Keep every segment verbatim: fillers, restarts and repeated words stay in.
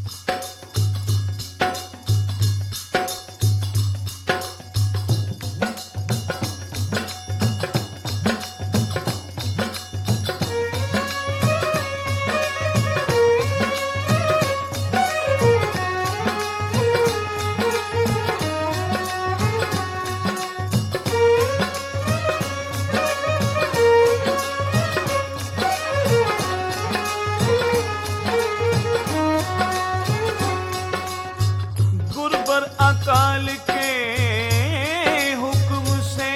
अकाल के हुक्म से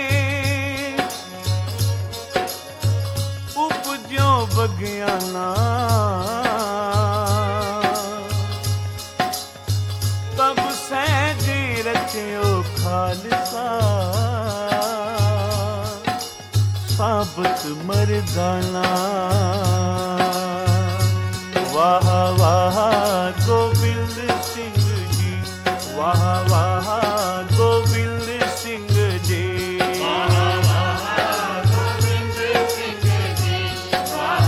उपजो बगियाना, तब सहजे रचयो खालसा, साबत मर्दाना। वाह वाह गोविंद सिंह जी, वाह वाह गोविंद सिंह जी, वाह वाह गोविंद सिंह जी, वाह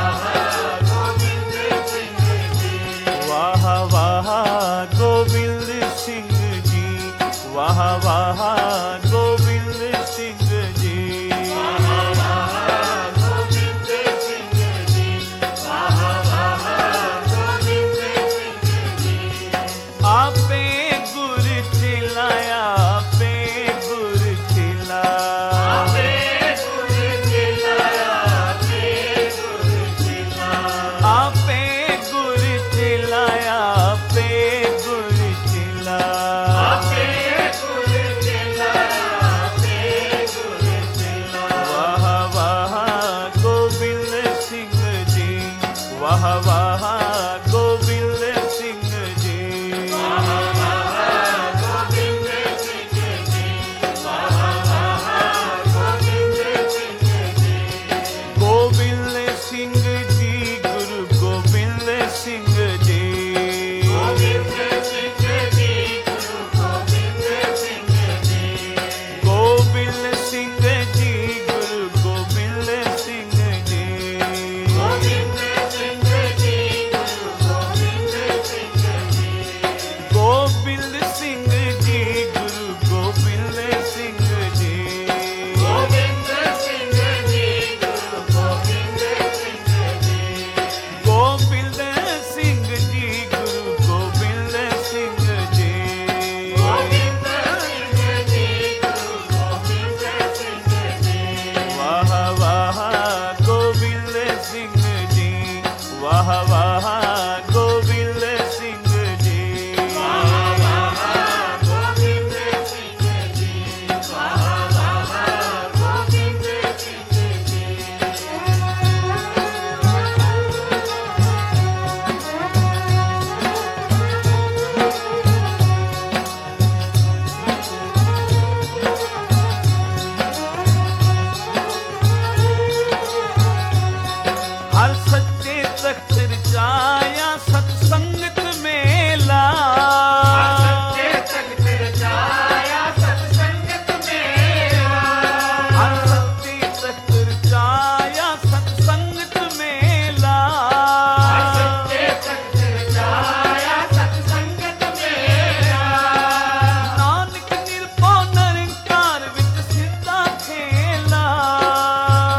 वाह गोविंद सिंह जी, वाह वाह गोविंद सिंह जी, वाह वाह गोविंद सिंह जी, वाह वाह गोविंद सिंह जी, वाह वाह गोविंद सिंह जी। आपे गुर चिलाया, आपे गुर चिला, आपे गुर चिलाया, आपे गुर चिला, आपे गुर चिलाया, आपे गुर चिला। आपे गुर चिलाया, आपे गुर चिला। वाह वाह गोविंद सिंह जी, वाह वाह गोविंद सिंह जी, वाह वाह गोविंद सिंह जी, वाह वाह गोविंद सिंह जी। गोविंद सिंह जी, गुरु गोविंद सिंह जी, गोविंद सिंह जी, गुरु गोविंद सिंह जी, गोविंद सिंह जी, गुरु गोविंद सिंह जी, गोविंद सिंह जी, गुरु गोविंद सिंह जी, गोविंद सिंह जी, गुरु गोविंद सिंह जी, गोविंद सिंह जी, गुरु गोविंद सिंह जी, गोविंद सिंह जी, गुरु गोविंद सिंह जी, गोविंद सिंह जी, गुरु गोविंद सिंह जी। वाह वाह गोविंद सिंह जी, वाह वाह गोविंद सिंह जी, वाह वाह गोविंद सिंह जी, वाह वाह गोविंद सिंह जी। हर सच्चे तख्त रचाया सत्संगत मेला, सच्चे तख्त रचाया सत्संगत मेला, हर सच्चे तख्त रचाया सत्संगत मेला, सच्चे तख्त रचाया सत्संगत मेला, नानक निरपो निरंकार विच सिद्धा खेला,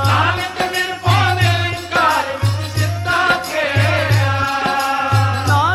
नानक निरभਉ ਨਿਰੰਕਾਰ ਵਿੱਚ ਸਿੱਧਾ ਖੇਲਾ,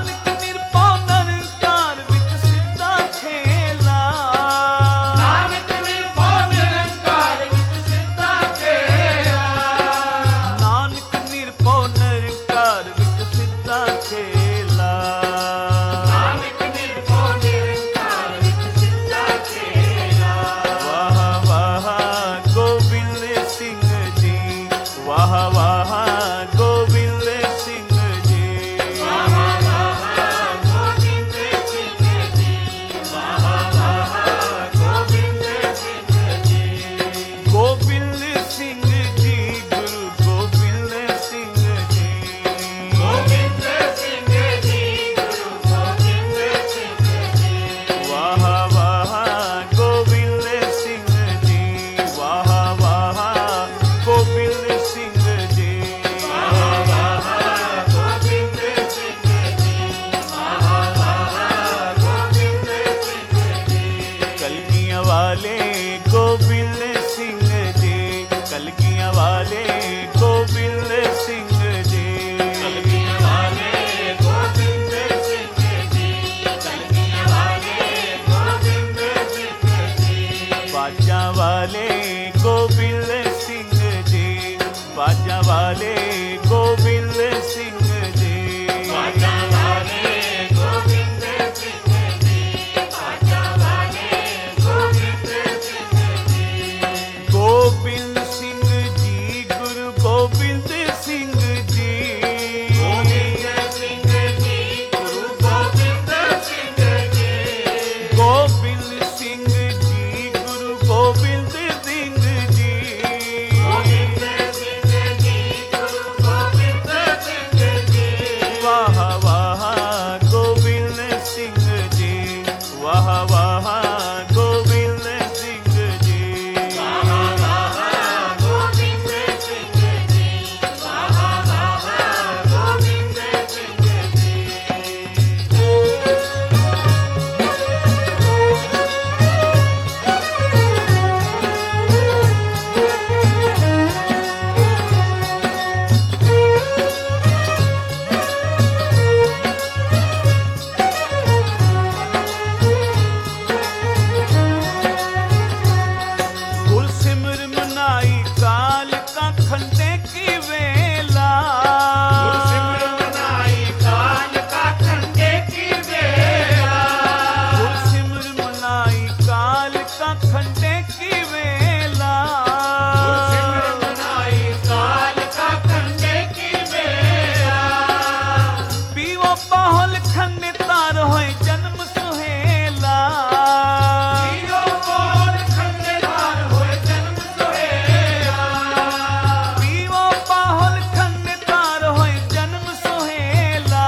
खंड तार होए जन्म सुहेला जीरो बोल खंडेदार होए जन्म सोहेला पीवो पाहुल खंड तार होए जन्म सुहेला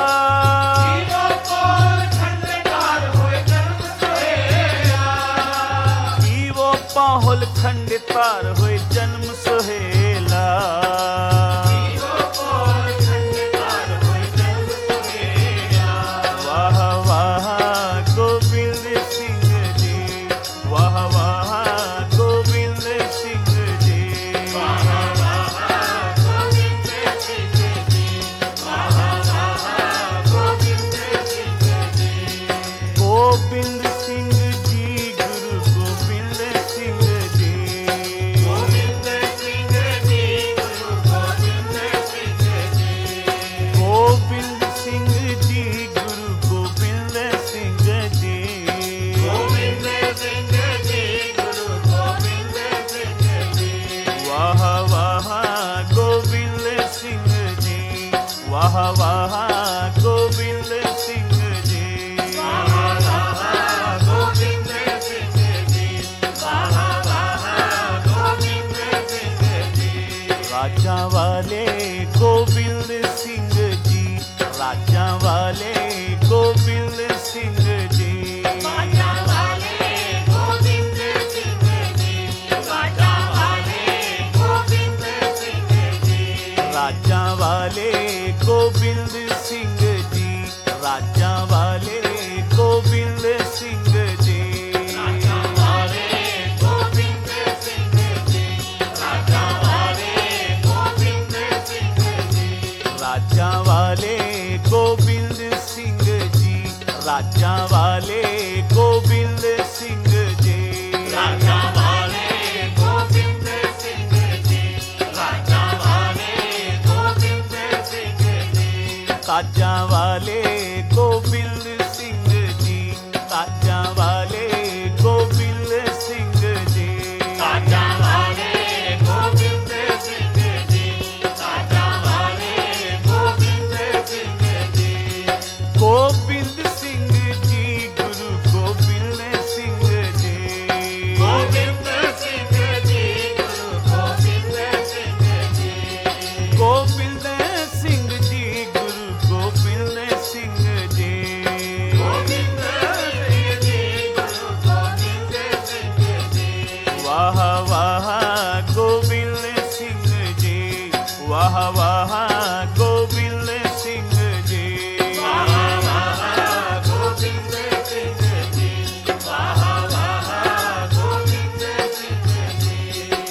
जीरो बोल खंडेदार होए जन्म सोहेला पीवो पाहुल खंड तार होए जन्म सुहेला जीरो बोल खंडेदार होए जन्म सोहेला वाह वाह गोविंद सिंह जी वाह वाह गोविंद सिंह जी वाह वाह गोविंद सिंह जी वाह वाह गोविंद सिंह जी गोविंद सिंह जी गुरु गोविंद सिंह जी गोविंद सिंह जी गुरु गोविंद सिंह जी गोविंद सिंह जी गुरु गोविंद सिंह जी गोविंद सिंह जी गुरु गोविंद सिंह जी वाह वाह गोविंद सिंह जी वाह वाह गोविंद सिंह जी वाह वाह गोविंद सिंह जी वाह वाह गोविंद सिंह जी राजा वाले गोविंद सिंह जी राजा वाले गोविंद सिंह जी राजा वाले गोविंद सिंह जी राजा वाले गोविंद सिंह जी राजा वाले गोविंद सिंह जी राजा वाले गोविंद सिंह जी राजा वाले गोविंद सिंह जी राजा वाले गोविंद सिंह जी राजा वाले गोविंद सिंह जी राजा वाले गोविंद सिंह जी राजा वाले गोविंद सिंह जी राजा वाले गोविंद सिंह जी ताजा वाले गोविंद सिंह जी ताजा वाले गोविंद सिंह जी राजा वाले गोविंद सिंह जी राजा वाले गोविंद सिंह जी गोविंद सिंह जी गुरु गोविंद सिंह जी गोविंद सिंह जी गुरु गोविंद सिंह जी गोविंद सिंह जी गुरु गोविंद सिंह जी गोविंद सिंह जी गुरु गोविंद सिंह जी वाह वाह गोविंद सिंह जी वाह वाह गोविंद सिंह जी वाह वाह गोविंद सिंह जी वाह वाह गोविंद सिंह जी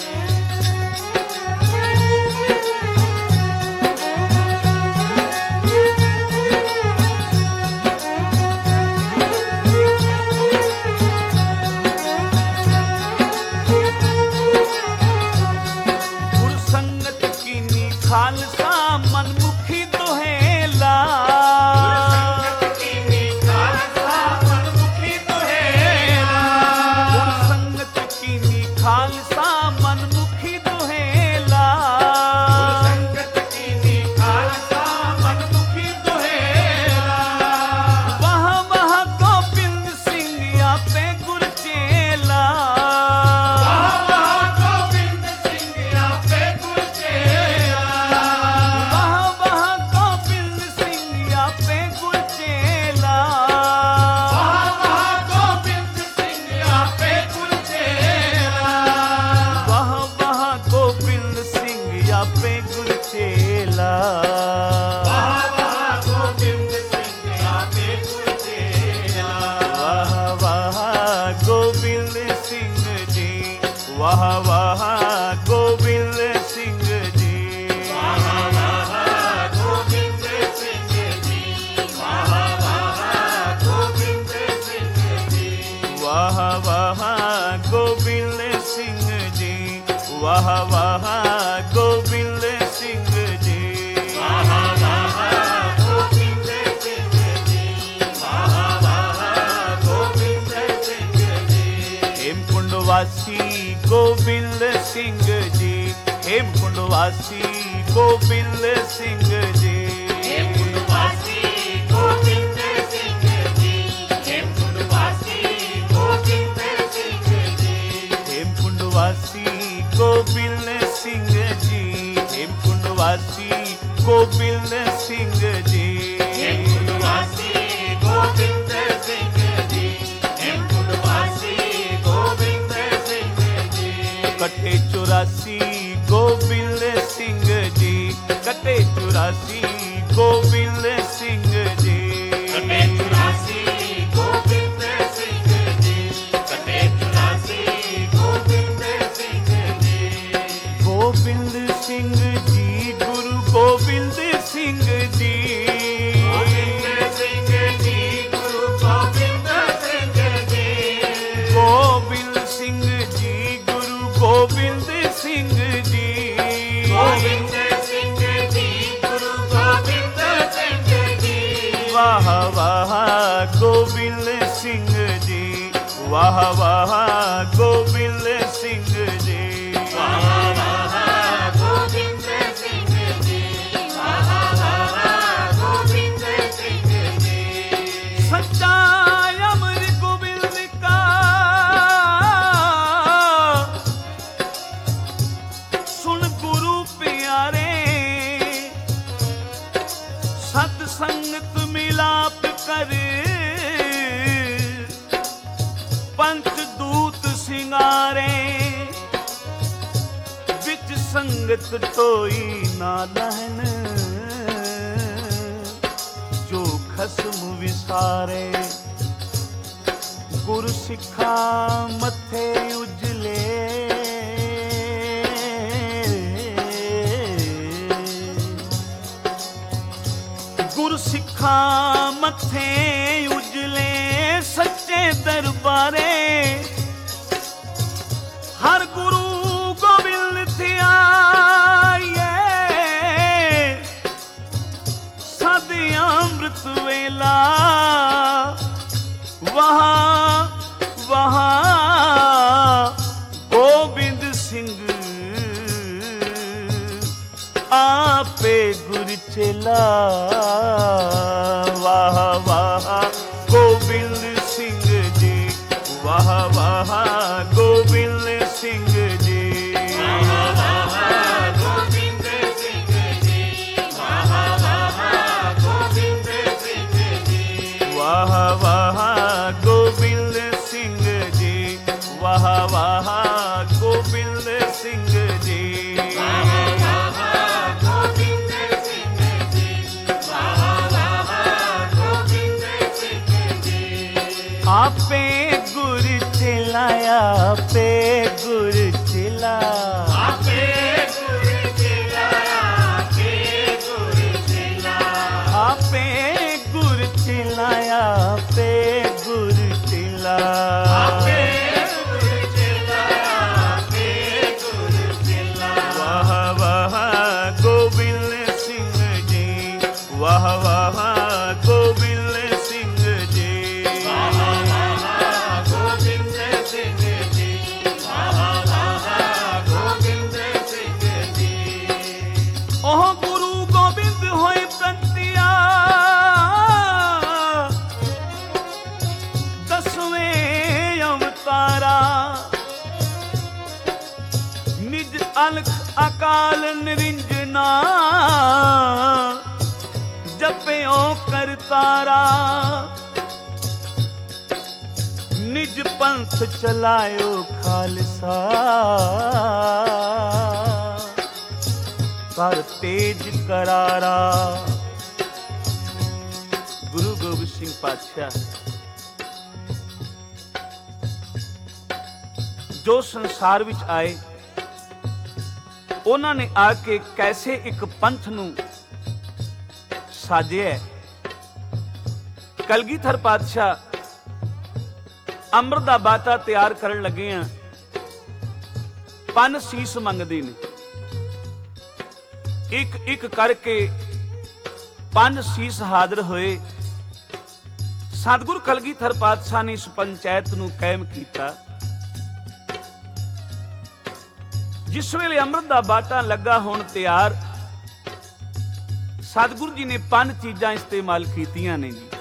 गुरु संगत कीनी खालसा मनमुखी दुहेला संगत कीनी खालसा मनमुखी दुहेला गुरु संगत कीनी खालसा मनमुखी दुहेला संगत कीनी खालसा मनमुखी दुहेला वाह वाह गोविंद सिंह आपे गुर चेला वाह वाह गोविंद सिंह आपे गुर चेला वाह वाह गोविंद सिंह आपे गुर चेला वाह वाह गोविंद सिंह आपे गुर चेला वाह वाह गोविंद सिंह आपे गुर चेला वाह वाह गोविंद सिंह आपे गुर चेला वाह वाह गोविंद सिंह जी वाह वाह गोविंद सिंह जी वाह वाह गोविंद सिंह जी वाह वाह गोविंद सिंह जी वाह वाह गोविंद सिंह जी वाह वाह गोविंद सिंह जी वाह वाह गोविंद सिंह जी वाह वाह गोविंद सिंह जी हेमकुंड वासी गोविंद सिंह जी हेमकुंड वासी गोविंद सिंह जी हेमकुंड वासी गोविंद ਚੁਰਾਸੀ ਗੋਬਿੰਦ ਸਿੰਘ ਜੀ। ਕੱਟੇ ਚੁਰਾਸੀ ਗੋਬਿੰਦ ਸਿੰਘ ਜੀ, ਕੱਟੇ ਚੁਰਾਸੀ ਗੋਬਿੰਦ ਸਿੰਘ ਜੀ। ਗੋਬਿੰਦ ਸਿੰਘ ਜੀ ਗੁਰੂ ਗੋਬਿੰਦ ਸਿੰਘ ਜੀ। ਗੋਬਿੰਦ ਸਿੰਘ ਜੀ ਗੁਰੂ ਗੋਬਿੰਦ ਸਿੰਘ ਜੀ। ਗੋਬਿੰਦ ਸਿੰਘ ਜੀ ਗੁਰੂ ਗੋਬਿੰਦ ਸਿੰਘ ਜੀ। ਗੋਬਿੰਦ ਸਿੰਘ ਜੀ ਗੁਰੂ ਗੋਬਿੰਦ ਸਿੰਘ ਜੀ। ਵਾਹ ਵਾਹ ਗੋਬਿੰਦ ਸਿੰਘ ਜੀ, ਵਾਹ ਵਾਹ ਗੋਬਿੰਦ ਸਿੰਘ ਜੀ। ਵਾਹ ਵਾਹ ਗੋਬਿੰਦ ਸਿੰਘ ਜੀ, ਵਾਹ ਵਾਹ ਗੋਬਿੰਦ ਸਿੰਘ ਜੀ। ਸੱਚਾ ਅਮਰ ਗੋਬਿੰਦ ਕਾ ਸੁਣ ਗੁਰੂ ਪਿਆਰੇ, ਸਤ ਸੰਗਤ ਮਿਲਾਪ ਕਰ ਪੰਚ ਦੂਤ ਸਿੰਗਾਰੇ। ਵਿੱਚ ਸੰਗਤ ਟੋਈ ਨਾ ਲਹਨ, ਜੋ ਖਸਮ ਵਿਸਾਰੇ। ਗੁਰ ਸਿੱਖਾ ਮੱਥੇ ਉਜਲੇ, ਗੁਰ ਸਿੱਖਾ ਮੱਥੇ ਉਜਲੇ। ਸੱਚੇ ਦਰਬਾਰੇ ਹਰ ਗੁਰੂ ਗੋਬਿੰਦ ਥਿਆਈਏ। ਸਦ ਅੰਮ੍ਰਿਤ ਵੇਲਾ ਵਾਹ ਵਾਹ ਗੋਬਿੰਦ ਸਿੰਘ ਆਪੇ ਗੁਰ ਚੇਲਾ। ਵਾਹ ਵਾਹ ਗੋਬਿੰਦ ਸਿੰਘ ਜੀ, ਵਾਹ ਵਾਹ ਗੋਬਿੰਦ ਸਿੰਘ ਜੀ। ਵਾਹ ਵਾਹ ਗੋਬਿੰਦ ਸਿੰਘ ਜੀ, ਵਾਹ ਵਾਹ ਗੋਬਿੰਦ ਸਿੰਘ ਜੀ। ਵਾਹ ਵਾਹ ਗੋਬਿੰਦ ਸਿੰਘ ਜੀ, ਵਾਹ ਵਾਹ ਗੋਬਿੰਦ ਸਿੰਘ ਜੀ। ਵਾਹ ਵਾਹ ਗੋਬਿੰਦ ਸਿੰਘ ਜੀ, ਵਾਹ ਵਾਹ ਗੋਬਿੰਦ ਸਿੰਘ ਜੀ। ਆਪੇ ਗੁਰ ਚਲਾਇਆ, ਆਪੇ ਗੁਰ ਚਲਾ। ਆਪੇ ਗੁਰ ਚੇਲਾ, ਆਪੇ ਗੁਰ ਚੇਲਾ। ਆਪੇ ਗੁਰ ਚਲਾਇਆ, ਆਪੇ ਗੁਰ ਚਲਾ। ਆਪੇ ਗੁਰ ਚੇਲਾ, ਆਪੇ ਗੁਰ ਚੇਲਾ। ਵਾਹ ਵਾਹ ਗੋਬਿੰਦ ਸਿੰਘ ਜੀ, ਵਾਹ ਵਾਹ ਗੋਬਿੰਦ ਸਿੰਘ ਜੀ। ਵਾਹ ਵਾਹ ਗੋਬਿੰਦ ਸਿੰਘ ਜੀ, ਵਾਹ ਵਾਹ ਗੋਬਿੰਦ ਸਿੰਘ ਜੀ। ਉਹ ਗੁਰੂ ਗੋਬਿੰਦ ਹੋਏ ਪ੍ਰਗਟਿਆ, ਦਸਵੇਂ ਅਵਤਾਰਾ। ਨਿਜ ਅਲਖ ਅਕਾਲ ਨਿਰੰਜਨਾ, ਜਪਿਓ ਕਰਤਾਰਾ। ਨਿਜ ਪੰਥ ਚਲਾਇਓ ਖਾਲਸਾ, ਕਰ ਤੇਜ ਕਰਾਰਾ। ਗੁਰੂ ਗੋਬਿੰਦ ਸਿੰਘ ਪਾਤਸ਼ਾਹ ਜੋ ਸੰਸਾਰ ਵਿੱਚ ਆਏ, ਉਹਨਾਂ ਨੇ ਆ ਕੇ ਕੈਸੇ ਇੱਕ ਪੰਥ ਨੂੰ ਸਾਜਿਆ। ਕਲਗੀਧਰ ਪਾਤਸ਼ਾਹ ਅੰਮ੍ਰਿਤ ਦਾ ਬਾਟਾ ਤਿਆਰ ਕਰਨ ਲੱਗੇ ਆ, ਪੰਨ ਸੀਸ ਮੰਗਦੇ ਨੇ। ਇੱਕ ਇੱਕ ਕਰਕੇ ਪੰਜ ਸੀਸ ਹਾਜ਼ਰ ਹੋਏ। ਸਤਿਗੁਰ ਕਲਗੀਧਰ ਪਾਤਸ਼ਾਹ ਨੇ ਇਸ ਪੰਚਾਇਤ ਨੂੰ ਕਾਇਮ ਕੀਤਾ। ਜਿਸ ਵੇਲੇ ਅੰਮ੍ਰਿਤ ਦਾ ਬਾਟਾ ਲੱਗਾ ਹੋਣ ਤਿਆਰ, ਸਤਿਗੁਰੂ ਜੀ ਨੇ ਪੰਜ ਚੀਜ਼ਾਂ ਇਸਤੇਮਾਲ ਕੀਤੀਆਂ ਨੇ ਜੀ।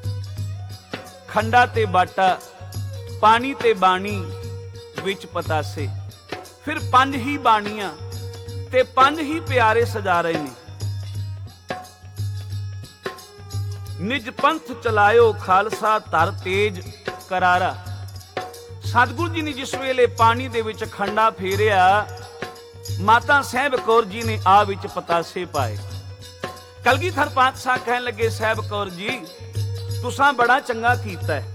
ਖੰਡਾ ਤੇ ਬਾਟਾ, ਪਾਣੀ ਤੇ ਬਾਣੀ, ਵਿੱਚ ਪਤਾਸੇ। ਫਿਰ ਪੰਜ ਹੀ ਬਾਣੀਆਂ ਤੇ ਪੰਜ ਹੀ ਪਿਆਰੇ ਸਜਾ ਰਹੇ ਨੇ। ਨਿਜ ਪੰਥ ਚਲਾਇਓ ਖਾਲਸਾ, ਧਰ ਤੇਜ ਕਰਾਰਾ। ਸਤਿਗੁਰੂ ਜੀ ਨੇ ਜਿਸ ਵੇਲੇ ਪਾਣੀ ਦੇ ਵਿੱਚ ਖੰਡਾ ਫੇਰਿਆ, ਮਾਤਾ ਸਾਹਿਬ ਕੌਰ ਜੀ ਨੇ ਆ ਵਿੱਚ ਪਤਾਸੇ ਪਾਏ। ਕਲਗੀਧਰ ਪਾਤਸ਼ਾਹ ਕਹਿਣ ਲੱਗੇ, ਸਾਹਿਬ ਕੌਰ ਜੀ ਤੁਸਾਂ ਬੜਾ ਚੰਗਾ ਕੀਤਾ ਹੈ।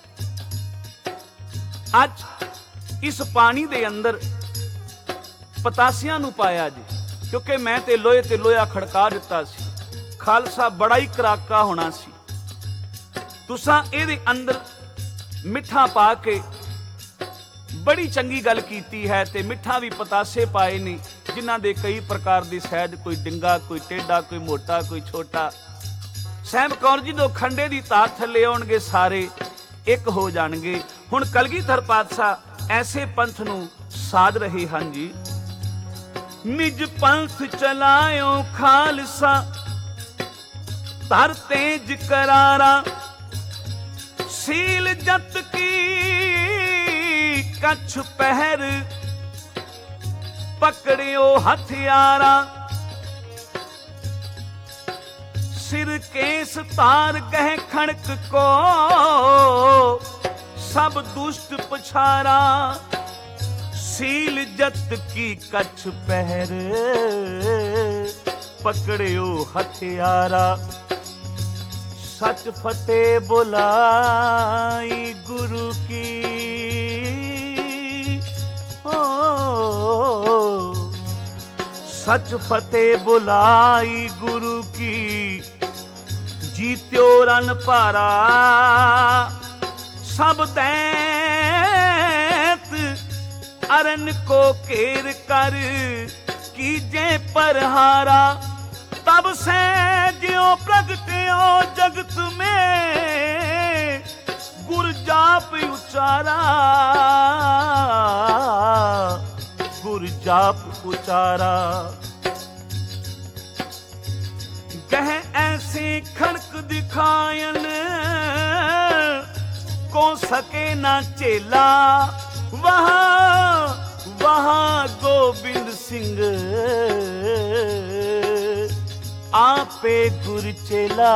ਅੱਜ ਇਸ ਪਾਣੀ ਦੇ ਅੰਦਰ ਪਤਾਸਿਆਂ ਨੂੰ ਪਾਇਆ ਜੀ, ਕਿਉਂਕਿ ਮੈਂ ਤੇ ਲੋਹੇ ਤੇ ਲੋਹਾ ਖੜਕਾ ਦਿੱਤਾ ਸੀ, ਖਾਲਸਾ ਬੜਾ ਹੀ ਕਰਾਕਾ ਹੋਣਾ ਸੀ। ਤੁਸਾਂ ਇਹਦੇ ਅੰਦਰ ਮਿੱਠਾ ਪਾ ਕੇ ਬੜੀ ਚੰਗੀ ਗੱਲ ਕੀਤੀ ਹੈ, ਤੇ ਮਿੱਠਾ ਵੀ ਪਤਾਸੇ ਪਾਏ ਨੇ ਜਿਨ੍ਹਾਂ ਦੇ ਕਈ ਪ੍ਰਕਾਰ ਦੀ ਸਹਿਜ, ਕੋਈ ਡਿੰਗਾ, ਕੋਈ ਟੇਢਾ, ਕੋਈ ਮੋਟਾ, ਕੋਈ ਛੋਟਾ। ਸਾਹਿਬ ਕੌਰ ਜੀ ਦੋ ਖੰਡੇ ਦੀ ਤਾਰ ਥੱਲੇ ਆਉਣਗੇ ਸਾਰੇ ਇੱਕ ਹੋ ਜਾਣਗੇ। ਹੁਣ ਕਲਗੀਧਰ ਪਾਤਸ਼ਾਹ ਐਸੇ ਪੰਥ ਨੂੰ ਸਾਧ ਰਹੇ ਹਨ ਜੀ। ਨਿਜ ਪੰਥ ਚਲਾਇਓ ਖਾਲਸਾ ਧਰ ਤੇਜ ਕਰਾਰਾ, ਸੀਲ ਜਤ ਕੀ ਕੱਛ ਪਹਿਰ, ਪਕੜਿਓ ਹਥਿਆਰਾ, ਸਿਰ ਕੇਸ ਤਾਰ ਗਹਿ ਖੜਕ ਕੋ, ਸਭ ਦੁਸ਼ਟ ਪਛਾਰਾ, ਸੀਲ ਜਤ ਕੀ ਕੱਛ ਪਹਿਰ, ਪਕੜਿਓ ਹਥਿਆਰਾ, ਸਚ ਫਤਿਹ ਬੁਲਾਈ ਗੁਰੂ ਕੀ, सच फतेह बुलाई गुरु की, जीत्यो रन पारा, सब दैत अरन को घेर कर, कीजे परहारा, तब से ज्यो प्रगट्यो जगत में, गुर जाप उचारा, गुर जाप उचारा, कह ऐसे खड़क दिखायन, को सके ना चेला, वहां वहां गोबिंद सिंह, आपे गुर चेला,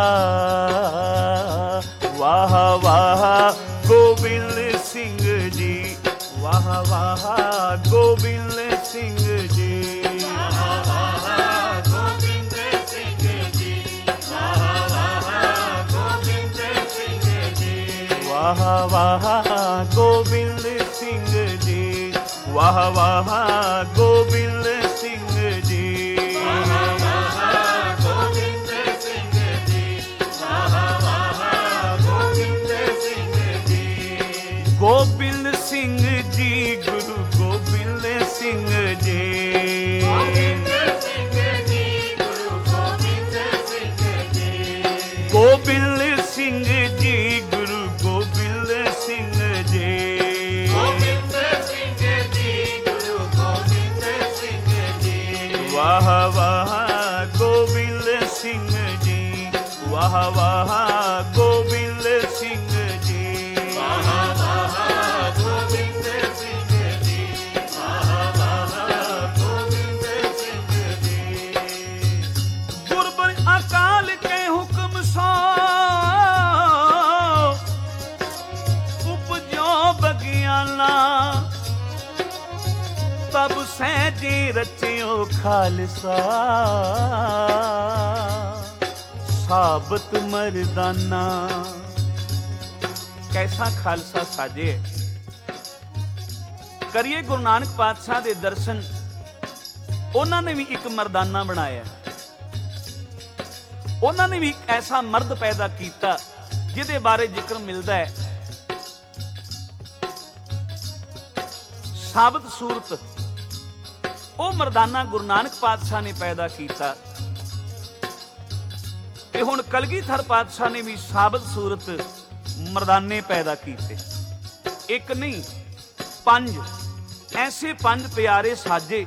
वाह वाह गोबिंद सिंह जी, वाह वाह गोबिंद सिंह जी, वाह वाह गोबिंद सिंह जी, वाह वाह गोबिंद सिंह जी, वाह वाह गोबिंद सिंह जी, वाह वाह गोबिंद सिंह जी, वाह वाह गोबिंद सिंह जी, वाह वाह गोबिंद सिंह जी, गोबिंद सिंह जी, गुरु गोबिंद सिंह जी, गोबिंद सिंह जी, गुरु गोबिंद सिंह जी, गोबिंद सिंह जी, गुरु गोबिंद सिंह जी, गोबिंद सिंह जी, गुरु गोबिंद सिंह जी, वाह वाह गोबिंद सिंह जी, वाह वाह गोबिंद सिंह जी, वाह वाह गोबिंद सिंह जी, वाह वाह गोबिंद सिंह जी, गुरबर अकाल के हुक्म सो, उपजो बगियाना, तब सहजे रचियो खालसा, साबत मर्दाना। कैसा खालसा साजे, करिए गुरु नानक पातशाह दे दर्शन, ਉਹਨਾਂ ਨੇ ਵੀ ਇੱਕ ਮਰਦਾਨਾ ਬਣਾਇਆ, ਉਹਨਾਂ ਨੇ ਵੀ ਇੱਕ ਐਸਾ ਮਰਦ ਪੈਦਾ ਕੀਤਾ ਜਿਹਦੇ ਬਾਰੇ ਜ਼ਿਕਰ ਮਿਲਦਾ ਹੈ। ਸਾਬਤ ਸੂਰਤ ਉਹ ਮਰਦਾਨਾ ਗੁਰੂ ਨਾਨਕ ਪਾਤਸ਼ਾਹ ਨੇ ਪੈਦਾ ਕੀਤਾ, ਤੇ ਹੁਣ ਕਲਗੀਧਰ ਪਾਤਸ਼ਾਹ ਨੇ ਵੀ ਸਾਬਤ ਸੂਰਤ ਮਰਦਾਨੇ ਪੈਦਾ ਕੀਤੇ। ਇੱਕ ਨਹੀਂ ਪੰਜ, ਐਸੇ ਪੰਜ ਪਿਆਰੇ ਸਾਜੇ,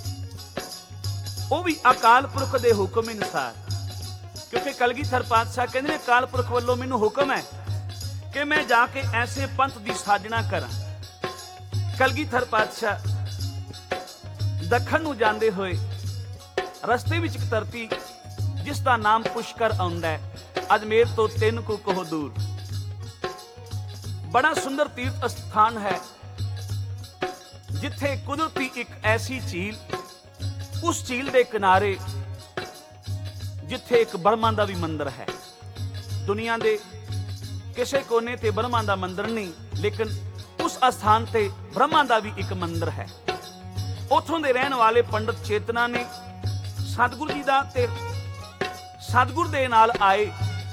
ਉਹ ਵੀ ਅਕਾਲ ਪੁਰਖ ਦੇ ਹੁਕਮ ਅਨੁਸਾਰ। ਕਿਉਂਕਿ ਕਲਗੀਧਰ ਪਾਤਸ਼ਾਹ ਕਹਿੰਦੇ ਨੇ ਅਕਾਲ ਪੁਰਖ ਵੱਲੋਂ ਮੈਨੂੰ ਹੁਕਮ ਹੈ ਕਿ ਮੈਂ ਜਾ ਕੇ ਐਸੇ ਪੰਥ ਦੀ ਸਾਜਣਾ ਕਰਾਂ। ਕਲਗੀਧਰ ਪਾਤਸ਼ਾਹ ਦੱਖਣ ਨੂੰ ਜਾਂਦੇ ਹੋਏ ਰਸਤੇ ਵਿੱਚ ਇੱਕ ਧਰਤੀ ਜਿਸ ਦਾ ਨਾਮ ਪੁਸ਼ਕਰ ਆਉਂਦਾ ਹੈ, ਅਜਮੇਰ ਤੋਂ ਤਿੰਨ ਕੁ ਕੋਹ ਦੂਰ, ਬੜਾ ਸੁੰਦਰ ਤੀਰਥ ਸਥਾਨ ਹੈ ਜਿੱਥੇ ਕੁਦਰਤੀ ਇੱਕ ਐਸੀ ਝੀਲ, ਉਸ ਝੀਲ ਦੇ ਕਿਨਾਰੇ ਜਿੱਥੇ ਇੱਕ ਬ੍ਰਹਮਾ ਦਾ ਵੀ ਮੰਦਿਰ ਹੈ। ਦੁਨੀਆ ਦੇ ਕਿਸੇ ਕੋਨੇ ਤੇ ਬ੍ਰਹਮਾ ਦਾ ਮੰਦਿਰ ਨਹੀਂ, ਲੇਕਿਨ ਉਸ ਅਸਥਾਨ ਤੇ ਬ੍ਰਹਮਾ ਦਾ ਵੀ ਇੱਕ ਮੰਦਿਰ ਹੈ। ਉੱਥੋਂ ਦੇ ਰਹਿਣ ਵਾਲੇ ਪੰਡਤ ਚੇਤਨਾ ਨੇ ਸਤਿਗੁਰੂ ਜੀ ਦਾ ਤੇ ਸਤਿਗੁਰ ਦੇ ਨਾਲ ਆਏ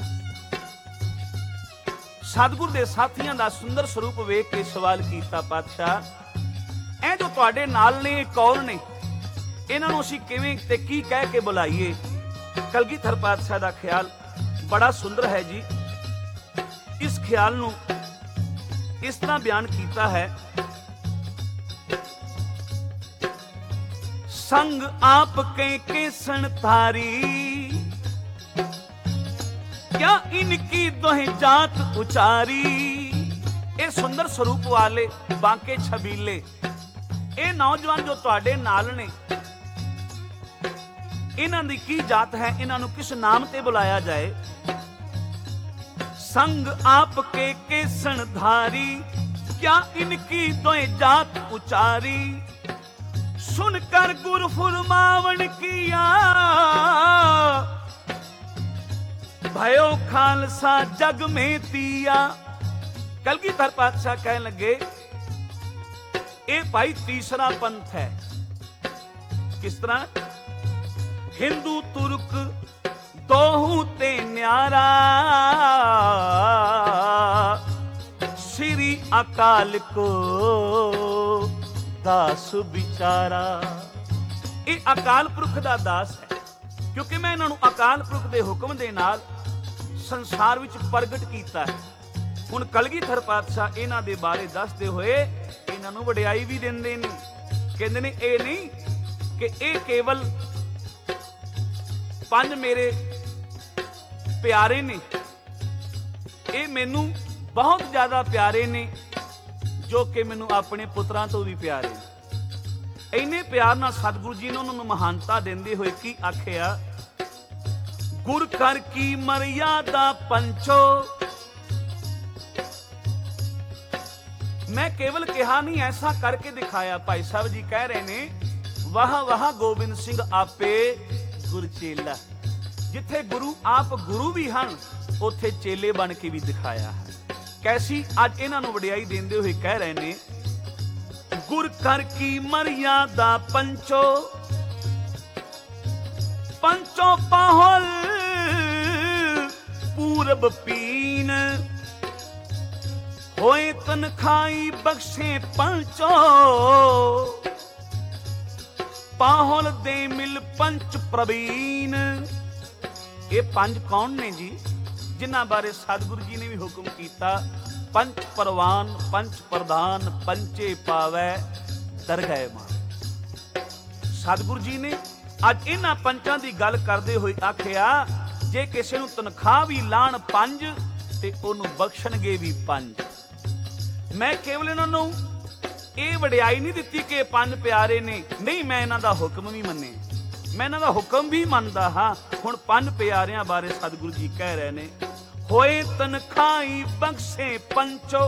ਸਤਿਗੁਰ ਦੇ ਸਾਥੀਆਂ ਦਾ ਸੁੰਦਰ ਸਰੂਪ ਵੇਖ ਕੇ ਸਵਾਲ ਕੀਤਾ, ਪਾਤਸ਼ਾਹ ਇਹ ਜੋ ਤੁਹਾਡੇ ਨਾਲ ਨੇ ਇਹ ਕੌਣ ਨੇ? ਇਹਨਾਂ ਨੂੰ ਅਸੀਂ ਕਿਵੇਂ ਤੇ ਕੀ ਕਹਿ ਕੇ ਬੁਲਾਈਏ? ਕਲਗੀਧਰ ਪਾਤਸ਼ਾਹ ਦਾ ਖਿਆਲ ਬੜਾ ਸੁੰਦਰ ਹੈ ਜੀ। ਇਸ ਖਿਆਲ ਨੂੰ ਇਸ ਤਰ੍ਹਾਂ ਬਿਆਨ ਕੀਤਾ ਹੈ, ਸੰਗ ਆਪ ਕੇ ਕੇਸਣ ਤਾਰੀ, क्या इनकी दोहे जात उचारी। ਇਹ ਸੁੰਦਰ ਸਰੂਪ ਵਾਲੇ ਬਾਂਕੇ ਛਬੀਲੇ ਇਹ ਨੌਜਵਾਨ ਜੋ ਤੁਹਾਡੇ ਨਾਲ ਨੇ, ਇਹਨਾਂ ਦੀ ਕੀ ਜਾਤ ਹੈ? ਇਹਨਾਂ ਨੂੰ ਕਿਸ ਨਾਮ ਤੇ ਬੁਲਾਇਆ ਜਾਏ? ਸੰਗ ਆਪ ਕੇ ਕੇਸਣ ਧਾਰੀ, क्या इनकी दोहे जात उचारी। सुन कर गुर फुरमावन किया, भयो खालसा जग में तिया। कलगीधर पातशाह कहने लगे ये भाई तीसरा पंथ है। किस तरह? हिंदू तुर्क दोहू ते न्यारा, श्री अकाल को दास बिचारा। ये अकाल पुरख दा दास है, क्योंकि मैं इन्हां नूं अकाल पुरख दे हुक्म दे नाल संसार विच प्रगट कीता है। हुण कलगीधर पातशाह इन्हां दे बारे दसदे होए इन्हां नूं वडियाई भी दिंदे ने, कहंदे ने ये नहीं कि ये केवल पंज मेरे प्यारे ने, ये मैनू बहुत ज्यादा प्यारे ने, जो कि मैनू अपने पुत्रां तो भी प्यारे ने। इन्ने प्यार नाल सतगुरु जी ने उन्हां नूं महानता देंदे होए की आखिया, गुर कर की मर्यादा पंचो। मैं केवल कहा नहीं, ऐसा करके दिखाया। भाई साहब जी कह रहे ने, वाह वाह गोबिंद सिंह आपे गुर चेला। जिथे गुरु आप गुरु भी हन, उथे चेले बन के भी दिखाया है। कैसी अज इन्हां नूं वडियाई देंदे होए कह रहे ने, गुर कर की मर्यादा पंचो, पंचो पाहुल पूरब पीन, होए तनखाई बख्शे पंचो, पाहुल दे मिल पंच प्रवीण। ये पंज कौन ने जी, जिन्हां बारे सतगुरु जी ने भी हुक्म किया, पंच परवान पंच प्रधान पंचे पावै दरगह मान। सतगुरु जी ने अज इन्हां पंचां दी गल करदे होए आखिया, जे किसी नूं तनखाह भी लाण पंज ते ओनूं बख्शणगे भी पंज। मैं केवल इन्हां नूं ਇਹ ਵਡਿਆਈ ਨਹੀਂ ਦਿੱਤੀ ਕਿ ਪੰਜ ਪਿਆਰੇ ਨੇ, ਨਹੀਂ ਮੈਂ ਇਹਨਾਂ ਦਾ ਹੁਕਮ ਵੀ ਮੰਨੇ, ਮੈਂ ਇਹਨਾਂ ਦਾ ਹੁਕਮ ਵੀ ਮੰਨਦਾ ਹਾਂ। ਹੁਣ ਪੰਜ ਪਿਆਰਿਆਂ ਬਾਰੇ ਸਤਿਗੁਰੂ ਜੀ ਕਹਿ ਰਹੇ ਨੇ, ਹੋਏ ਤਨਖਾਈ ਬਖਸ਼ੇ ਪੰਚੋ,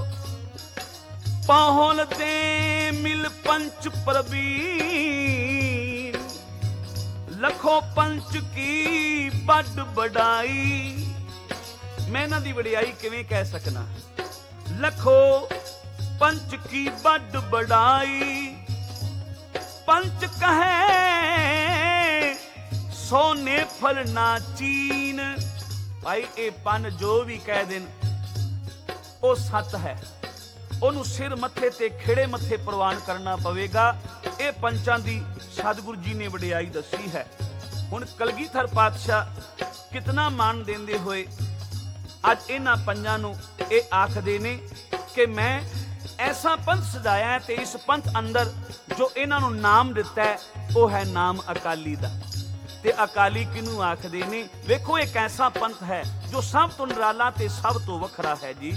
ਪਾਹੁਲ ਦੇ ਮਿਲ ਪੰਚ ਪ੍ਰਵੀਨ, ਲੱਖੋ ਪੰਚ ਕੀ ਵੱਡ ਵਡਾਈ। ਮੈਂ ਇਹਨਾਂ ਦੀ ਵਡਿਆਈ ਕਿਵੇਂ ਕਹਿ ਸਕਣਾ? ਲੱਖੋ पंच की बड़ बड़ाई, पंच कहे सोने फल ना चीन। भाई ये पन जो भी कह देन ओ सत है, ओनू सिर मथे ते खेड़े मथे प्रवान करना पवेगा। ये पंचां दी सतगुरु जी ने वडियाई दसी है। हुण कलगीधर पातशाह कितना मान देंदे होए अज इन्हां पंजां नूं ये आखदे ने कि मैं ऐसा पंथ सजाया है, ते इस पंथ अंदर जो इन्हां नूं नाम दिता है वो है नाम अकाली दा। ते अकाली किनू आखदे ने? वेखो एक ऐसा पंथ है जो सब तो निराला ते सब तो वखरा है जी।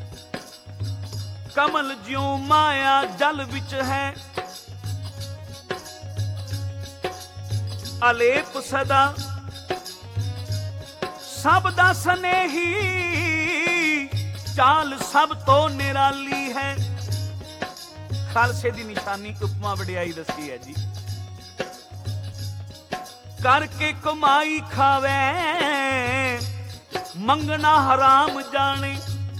कमल ज्यों माया जल विच है, अलेप सदा सब दा स्नेही, चाल सब तो निराली है। खालसे दी निशानी उपमा वडियाई दसी है जी। ਕਰਕੇ ਕਮਾਈ ਖਾਵੇ ਮੰਗਣਾ ਹਰਾਮ ਜਾਣੇ,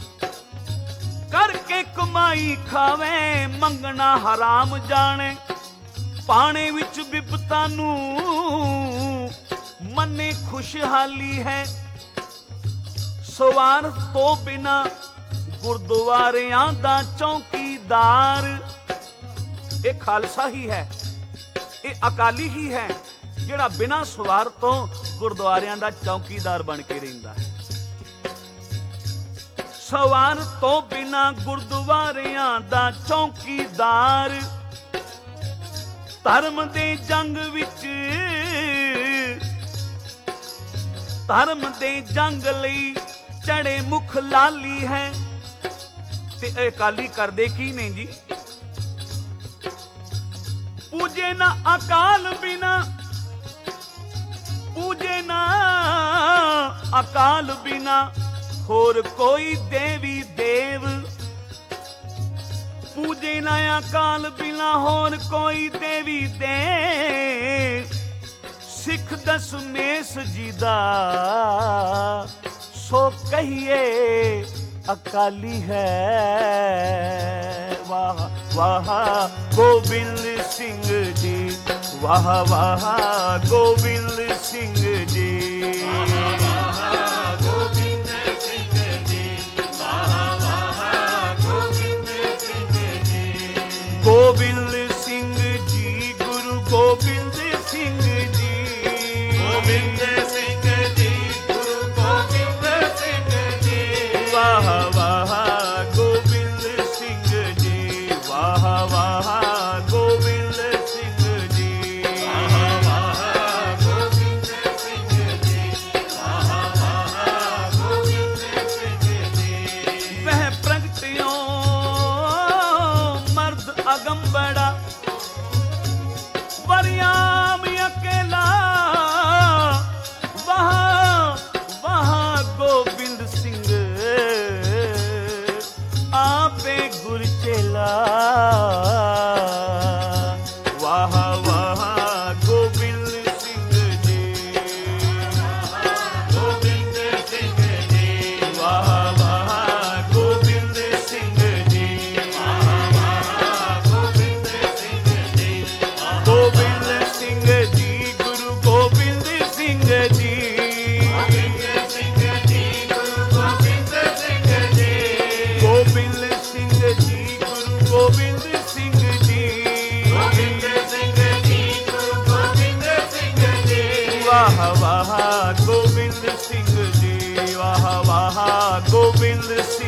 ਕਰਕੇ ਕਮਾਈ ਖਾਵੇ ਮੰਗਣਾ ਹਰਾਮ ਜਾਣੇ, ਪਾਣੇ ਵਿੱਚ ਬਿਪਤਾ ਨੂੰ ਮੰਨੇ ਖੁਸ਼ਹਾਲੀ ਹੈ, ਸਵਾਰਥ ਤੋਂ ਬਿਨਾ ਗੁਰਦੁਆਰਿਆਂ ਦਾ ਚੌਕੀਦਾਰ। ਇਹ ਖਾਲਸਾ ਹੀ ਹੈ, ਇਹ ਅਕਾਲੀ ਹੀ ਹੈ ਜਿਹੜਾ ਬਿਨਾਂ ਸਵਾਰਥ ਤੋਂ ਗੁਰਦੁਆਰਿਆਂ ਦਾ ਚੌਕੀਦਾਰ ਬਣ ਕੇ ਰਹਿੰਦਾ ਹੈ। ਸਵਾਰਥ ਤੋਂ ਬਿਨਾਂ ਗੁਰਦੁਆਰਿਆਂ ਦਾ ਚੌਕੀਦਾਰ, ਧਰਮ ਦੇ ਜੰਗ ਵਿੱਚ ਧਰਮ ਦੇ ਜੰਗ ਲਈ ਚੜੇ ਮੁਖ ਲਾਲੀ ਹੈ। ਤੇ ਇਹ ਅਕਾਲੀ ਕਰਦੇ ਕੀ ਨੇ ਜੀ? ਪੂਜੇ ਨਾ ਅਕਾਲ ਬਿਨਾ, ਪੂਜੇ ਨਾ ਅਕਾਲ ਬਿਨਾ ਹੋਰ ਕੋਈ ਦੇਵੀ ਦੇਵ, ਪੂਜੇ ਨਾ ਅਕਾਲ ਬਿਨਾ ਹੋਰ ਕੋਈ ਦੇਵੀ ਦੇਵ, ਸਿੱਖ ਦਸਮੇਸ਼ ਜੀ ਦਾ ਸੋ ਕਹੀਏ ਅਕਾਲੀ ਹੈ। ਵਾਹ ਵਾਹ ਗੋਬਿੰਦ ਸਿੰਘ ਜੀ, ਵਾਹ ਵਾਹ ਗੋਬਿੰਦ ਸਿੰਘ ਜੀ, ਵਾਹ ਵਾਹ ਗੋਬਿੰਦ ਸਿੰਘ ਜੀ, ਵਾਹ ਵਾਹ ਗੋਬਿੰਦ ਸਿੰਘ ਜੀ। ਗੋਬਿੰਦ ਸਿੰਘ ਜੀ, ਗੁਰੂ ਗੋਬਿੰਦ ਸਿੰਘ ਜੀ, ਗੋਬਿੰਦ ਸਿੰਘ ਜੀ, ਗੁਰੂ ਗੋਬਿੰਦ ਸਿੰਘ ਜੀ। ਵਾਹ ਵਾਹ ਗੋਬਿੰਦ ਸਿੰਘ ਜੀ, ਵਾਹ ਵਾਹ ਗੋਬਿੰਦ ਸਿੰਘ ਜੀ, ਵਾਹ ਵਾਹ ਗੋਬਿੰਦ ਸਿੰਘ ਜੀ, ਵਾਹ ਵਾਹ ਗੋਬਿੰਦ ਸਿੰਘ ਜੀ। ਵਹ ਪ੍ਰਗਟਿਓ ਮਰਦ ਅਗੰਬੜਾ, ਵਰਿਆਮ ਅਕੇਲਾ, ਵਾਹ ਵਾਹ ਗੋਬਿੰਦ ਸਿੰਘ ਆਪੇ ਗੁਰ ਚੇਲਾ। ਵਾਹ ਵਾਹ ਗੋਬਿੰਦ ਸਿੰਘ ਜੀ, ਗੋਬਿੰਦ ਸਿੰਘ ਜੀ, ਵਾਹ ਵਾਹ ਗੋਬਿੰਦ ਸਿੰਘ ਜੀ, ਵਾਹ ਵਾਹ ਗੋਬਿੰਦ ਸਿੰਘ ਜੀ। ਗੋਬਿੰਦ ਸਿੰਘ ਜੀ, ਗੁਰੂ ਗੋਬਿੰਦ ਸਿੰਘ ਜੀ, ਗੋਬਿੰਦ ਸਿੰਘ ਜੀ, ਗੁਰੂ ਗੋਬਿੰਦ ਸਿੰਘ ਜੀ। ਗੋਬਿੰਦ ਸਿੰਘ ਜੀ, ਗੁਰੂ ਗੋਬਿੰਦ ਸਿੰਘ ਜੀ, ਗੋਬਿੰਦ ਸਿੰਘ ਜੀ, ਗੁਰੂ ਗੋਬਿੰਦ ਸਿੰਘ ਜੀ। ਵਾਹ ਵਾਹ ਗੋਬਿੰਦ ਸਿੰਘ ਜੀ, ਵਾਹ ਵਾਹ ਗੋਬਿੰਦ